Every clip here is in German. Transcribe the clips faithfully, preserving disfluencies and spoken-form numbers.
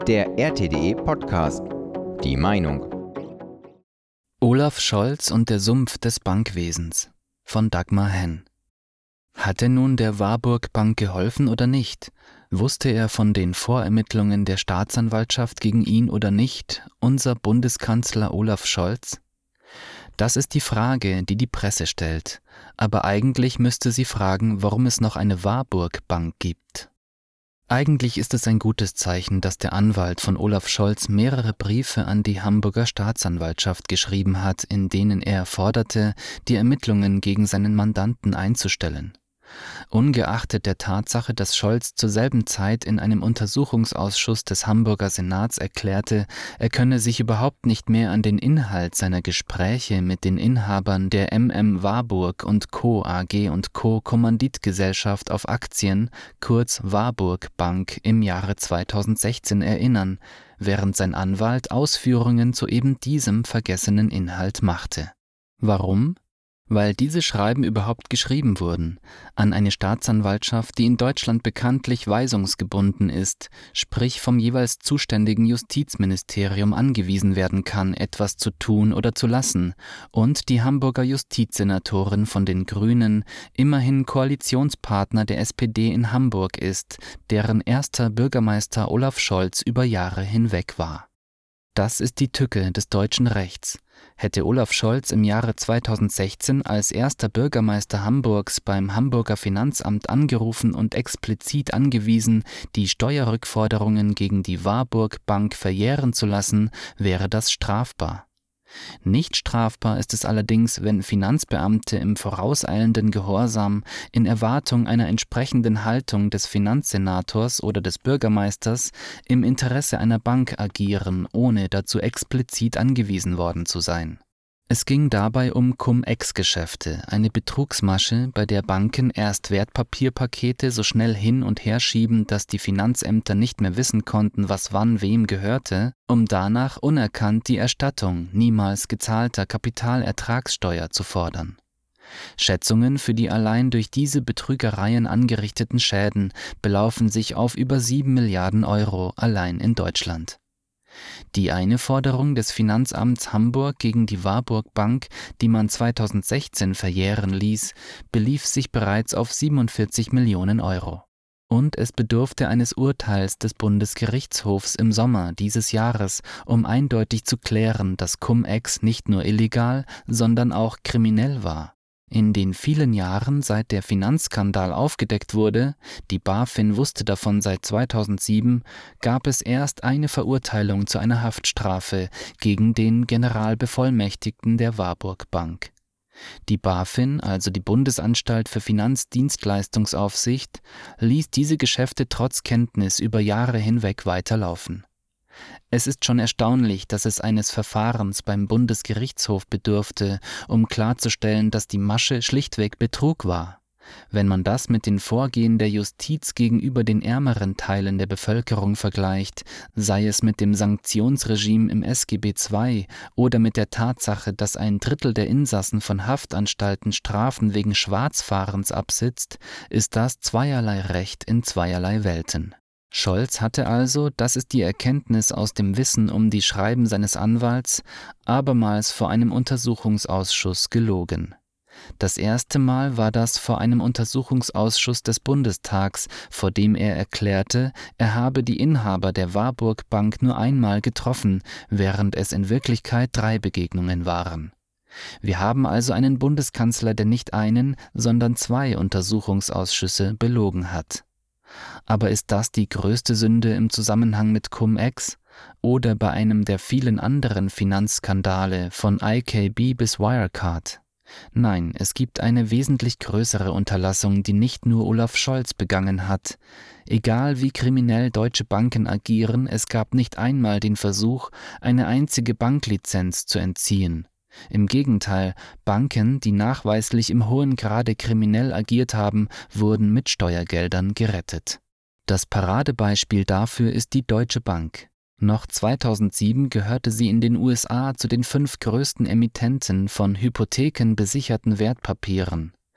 Der R T D E-Podcast. Die Meinung. Olaf Scholz und der Sumpf des Bankwesens von Dagmar Henn. Hatte nun der Warburg Bank geholfen oder nicht? Wusste er von den Vorermittlungen der Staatsanwaltschaft gegen ihn oder nicht, unser Bundeskanzler Olaf Scholz? Das ist die Frage, die die Presse stellt. Aber eigentlich müsste sie fragen, warum es noch eine Warburg Bank gibt. Eigentlich ist es ein gutes Zeichen, dass der Anwalt von Olaf Scholz mehrere Briefe an die Hamburger Staatsanwaltschaft geschrieben hat, in denen er forderte, die Ermittlungen gegen seinen Mandanten einzustellen. Ungeachtet der Tatsache, dass Scholz zur selben Zeit in einem Untersuchungsausschuss des Hamburger Senats erklärte, er könne sich überhaupt nicht mehr an den Inhalt seiner Gespräche mit den Inhabern der M M Warburg und Co. A G und Co. Kommanditgesellschaft auf Aktien, kurz Warburg Bank, im Jahre zweitausendsechzehn erinnern, während sein Anwalt Ausführungen zu eben diesem vergessenen Inhalt machte. Warum? Weil diese Schreiben überhaupt geschrieben wurden, an eine Staatsanwaltschaft, die in Deutschland bekanntlich weisungsgebunden ist, sprich vom jeweils zuständigen Justizministerium angewiesen werden kann, etwas zu tun oder zu lassen, und die Hamburger Justizsenatorin von den Grünen, immerhin Koalitionspartner der S P D in Hamburg ist, deren erster Bürgermeister Olaf Scholz über Jahre hinweg war. Das ist die Tücke des deutschen Rechts. Hätte Olaf Scholz im Jahre zweitausendsechzehn als erster Bürgermeister Hamburgs beim Hamburger Finanzamt angerufen und explizit angewiesen, die Steuerrückforderungen gegen die Warburg Bank verjähren zu lassen, wäre das strafbar. Nicht strafbar ist es allerdings, wenn Finanzbeamte im vorauseilenden Gehorsam in Erwartung einer entsprechenden Haltung des Finanzsenators oder des Bürgermeisters im Interesse einer Bank agieren, ohne dazu explizit angewiesen worden zu sein. Es ging dabei um Cum-Ex-Geschäfte, eine Betrugsmasche, bei der Banken erst Wertpapierpakete so schnell hin und her schieben, dass die Finanzämter nicht mehr wissen konnten, was wann wem gehörte, um danach unerkannt die Erstattung niemals gezahlter Kapitalertragssteuer zu fordern. Schätzungen für die allein durch diese Betrügereien angerichteten Schäden belaufen sich auf über sieben Milliarden Euro allein in Deutschland. Die eine Forderung des Finanzamts Hamburg gegen die Warburg Bank, die man zweitausendsechzehn verjähren ließ, belief sich bereits auf siebenundvierzig Millionen Euro. Und es bedurfte eines Urteils des Bundesgerichtshofs im Sommer dieses Jahres, um eindeutig zu klären, dass Cum-Ex nicht nur illegal, sondern auch kriminell war. In den vielen Jahren, seit der Finanzskandal aufgedeckt wurde, die BaFin wusste davon seit zweitausendsieben, gab es erst eine Verurteilung zu einer Haftstrafe gegen den Generalbevollmächtigten der Warburg Bank. Die BaFin, also die Bundesanstalt für Finanzdienstleistungsaufsicht, ließ diese Geschäfte trotz Kenntnis über Jahre hinweg weiterlaufen. Es ist schon erstaunlich, dass es eines Verfahrens beim Bundesgerichtshof bedurfte, um klarzustellen, dass die Masche schlichtweg Betrug war. Wenn man das mit den Vorgehen der Justiz gegenüber den ärmeren Teilen der Bevölkerung vergleicht, sei es mit dem Sanktionsregime im S G B zwei oder mit der Tatsache, dass ein Drittel der Insassen von Haftanstalten Strafen wegen Schwarzfahrens absitzt, ist das zweierlei Recht in zweierlei Welten. Scholz hatte also, das ist die Erkenntnis aus dem Wissen um die Schreiben seines Anwalts, abermals vor einem Untersuchungsausschuss gelogen. Das erste Mal war das vor einem Untersuchungsausschuss des Bundestags, vor dem er erklärte, er habe die Inhaber der Warburg Bank nur einmal getroffen, während es in Wirklichkeit drei Begegnungen waren. Wir haben also einen Bundeskanzler, der nicht einen, sondern zwei Untersuchungsausschüsse belogen hat. Aber ist das die größte Sünde im Zusammenhang mit Cum-Ex? Oder bei einem der vielen anderen Finanzskandale von I K B bis Wirecard? Nein, es gibt eine wesentlich größere Unterlassung, die nicht nur Olaf Scholz begangen hat. Egal wie kriminell deutsche Banken agieren, es gab nicht einmal den Versuch, eine einzige Banklizenz zu entziehen. Im Gegenteil, Banken, die nachweislich im hohen Grade kriminell agiert haben, wurden mit Steuergeldern gerettet. Das Paradebeispiel dafür ist die Deutsche Bank. Noch zweitausendsieben gehörte sie in den U S A zu den fünf größten Emittenten von hypothekenbesicherten Wertpapieren.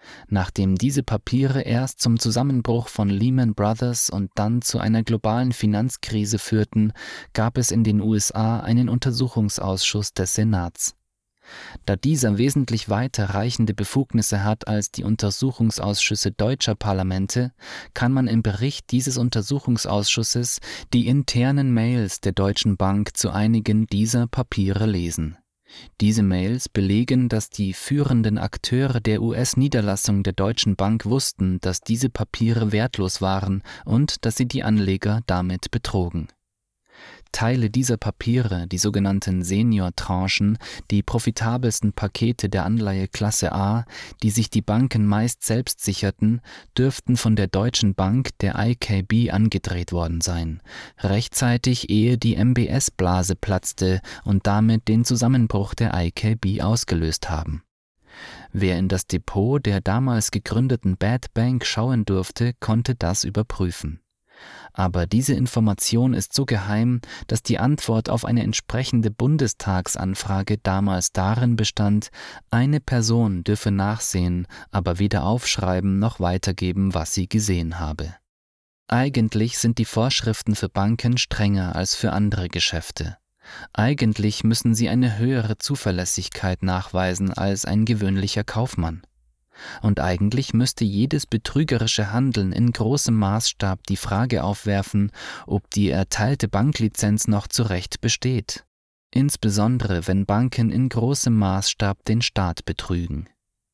Nachdem diese Papiere erst zum Zusammenbruch von Lehman Brothers und dann zu einer globalen Finanzkrise führten, gab es in den U S A einen Untersuchungsausschuss des Senats. Da dieser wesentlich weiter reichende Befugnisse hat als die Untersuchungsausschüsse deutscher Parlamente, kann man im Bericht dieses Untersuchungsausschusses die internen Mails der Deutschen Bank zu einigen dieser Papiere lesen. Diese Mails belegen, dass die führenden Akteure der U S-Niederlassung der Deutschen Bank wussten, dass diese Papiere wertlos waren und dass sie die Anleger damit betrogen. Teile dieser Papiere, die sogenannten Senior-Tranchen, die profitabelsten Pakete der Anleihe Klasse A, die sich die Banken meist selbst sicherten, dürften von der Deutschen Bank der I K B angedreht worden sein, rechtzeitig ehe die M B S-Blase platzte und damit den Zusammenbruch der I K B ausgelöst haben. Wer in das Depot der damals gegründeten Bad Bank schauen durfte, konnte das überprüfen. Aber diese Information ist so geheim, dass die Antwort auf eine entsprechende Bundestagsanfrage damals darin bestand, eine Person dürfe nachsehen, aber weder aufschreiben noch weitergeben, was sie gesehen habe. Eigentlich sind die Vorschriften für Banken strenger als für andere Geschäfte. Eigentlich müssen sie eine höhere Zuverlässigkeit nachweisen als ein gewöhnlicher Kaufmann. Und eigentlich müsste jedes betrügerische Handeln in großem Maßstab die Frage aufwerfen, ob die erteilte Banklizenz noch zu Recht besteht. Insbesondere wenn Banken in großem Maßstab den Staat betrügen.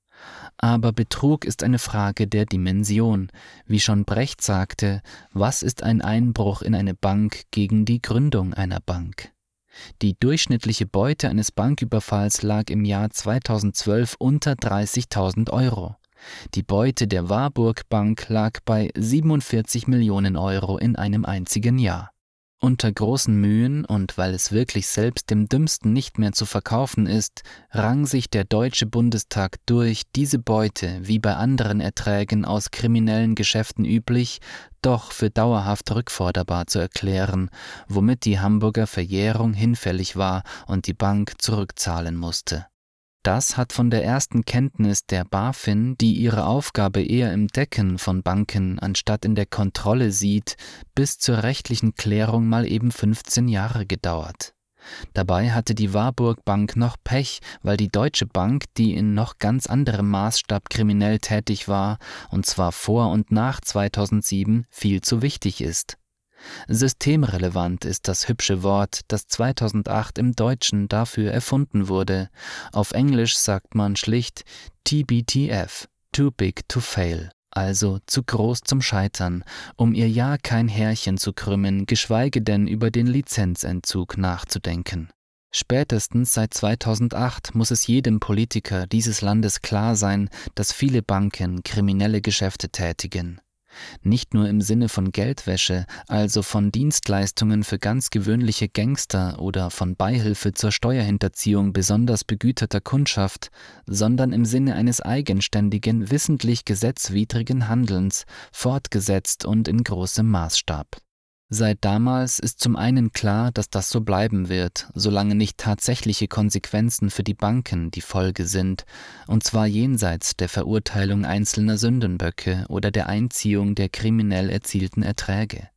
Aber Betrug ist eine Frage der Dimension. Wie schon Brecht sagte, was ist ein Einbruch in eine Bank gegen die Gründung einer Bank? Die durchschnittliche Beute eines Banküberfalls lag im Jahr zweitausendzwölf unter dreißigtausend Euro. Die Beute der Warburg Bank lag bei siebenundvierzig Millionen Euro in einem einzigen Jahr. Unter großen Mühen und weil es wirklich selbst dem Dümmsten nicht mehr zu verkaufen ist, rang sich der Deutsche Bundestag durch, diese Beute, wie bei anderen Erträgen aus kriminellen Geschäften üblich, doch für dauerhaft rückforderbar zu erklären, womit die Hamburger Verjährung hinfällig war und die Bank zurückzahlen musste. Das hat von der ersten Kenntnis der BaFin, die ihre Aufgabe eher im Decken von Banken anstatt in der Kontrolle sieht, bis zur rechtlichen Klärung mal eben fünfzehn Jahre gedauert. Dabei hatte die Warburg Bank noch Pech, weil die Deutsche Bank, die in noch ganz anderem Maßstab kriminell tätig war, und zwar vor und nach zweitausendsieben, viel zu wichtig ist. Systemrelevant ist das hübsche Wort, das zweitausendacht im Deutschen dafür erfunden wurde. Auf Englisch sagt man schlicht T B T F, too big to fail, also zu groß zum Scheitern, um ihr ja kein Härchen zu krümmen, geschweige denn über den Lizenzentzug nachzudenken. Spätestens seit zweitausendacht muss es jedem Politiker dieses Landes klar sein, dass viele Banken kriminelle Geschäfte tätigen. Nicht nur im Sinne von Geldwäsche, also von Dienstleistungen für ganz gewöhnliche Gangster oder von Beihilfe zur Steuerhinterziehung besonders begüterter Kundschaft, sondern im Sinne eines eigenständigen, wissentlich gesetzwidrigen Handelns, fortgesetzt und in großem Maßstab. Seit damals ist zum einen klar, dass das so bleiben wird, solange nicht tatsächliche Konsequenzen für die Banken die Folge sind, und zwar jenseits der Verurteilung einzelner Sündenböcke oder der Einziehung der kriminell erzielten Erträge.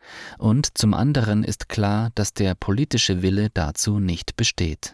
Und zum anderen ist klar, dass der politische Wille dazu nicht besteht.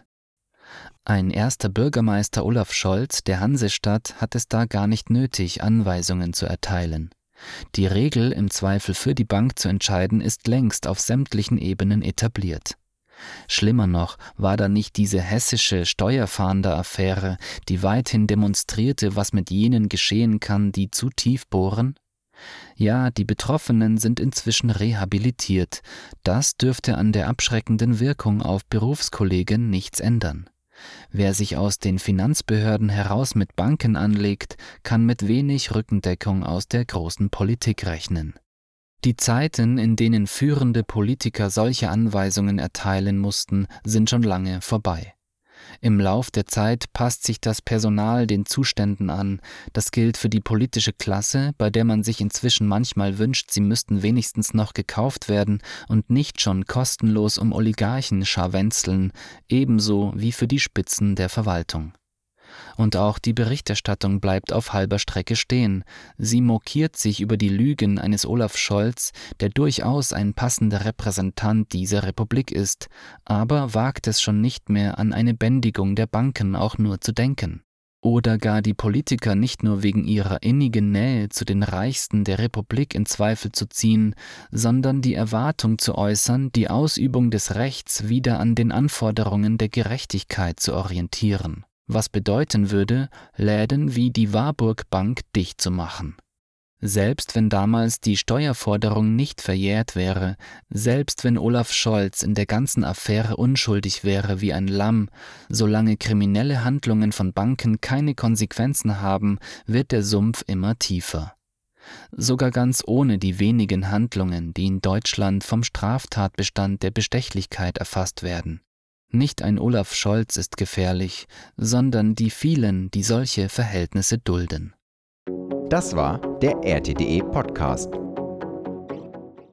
Ein erster Bürgermeister Olaf Scholz der Hansestadt hat es da gar nicht nötig, Anweisungen zu erteilen. Die Regel, im Zweifel für die Bank zu entscheiden, ist längst auf sämtlichen Ebenen etabliert. Schlimmer noch war da nicht diese hessische Steuerfahnder-Affäre, die weithin demonstrierte, was mit jenen geschehen kann, die zu tief bohren? Ja, die Betroffenen sind inzwischen rehabilitiert. Das dürfte an der abschreckenden Wirkung auf Berufskollegen nichts ändern. Wer sich aus den Finanzbehörden heraus mit Banken anlegt, kann mit wenig Rückendeckung aus der großen Politik rechnen. Die Zeiten, in denen führende Politiker solche Anweisungen erteilen mussten, sind schon lange vorbei. Im Lauf der Zeit passt sich das Personal den Zuständen an. Das gilt für die politische Klasse, bei der man sich inzwischen manchmal wünscht, sie müssten wenigstens noch gekauft werden und nicht schon kostenlos um Oligarchen scharwenzeln, ebenso wie für die Spitzen der Verwaltung. Und auch die Berichterstattung bleibt auf halber Strecke stehen. Sie mokiert sich über die Lügen eines Olaf Scholz, der durchaus ein passender Repräsentant dieser Republik ist, aber wagt es schon nicht mehr, an eine Bändigung der Banken auch nur zu denken. Oder gar die Politiker nicht nur wegen ihrer innigen Nähe zu den Reichsten der Republik in Zweifel zu ziehen, sondern die Erwartung zu äußern, die Ausübung des Rechts wieder an den Anforderungen der Gerechtigkeit zu orientieren, was bedeuten würde, Läden wie die Warburg Bank dicht zu machen. Selbst wenn damals die Steuerforderung nicht verjährt wäre, selbst wenn Olaf Scholz in der ganzen Affäre unschuldig wäre wie ein Lamm, solange kriminelle Handlungen von Banken keine Konsequenzen haben, wird der Sumpf immer tiefer. Sogar ganz ohne die wenigen Handlungen, die in Deutschland vom Straftatbestand der Bestechlichkeit erfasst werden. Nicht ein Olaf Scholz ist gefährlich, sondern die vielen, die solche Verhältnisse dulden. Das war der R T D E Podcast.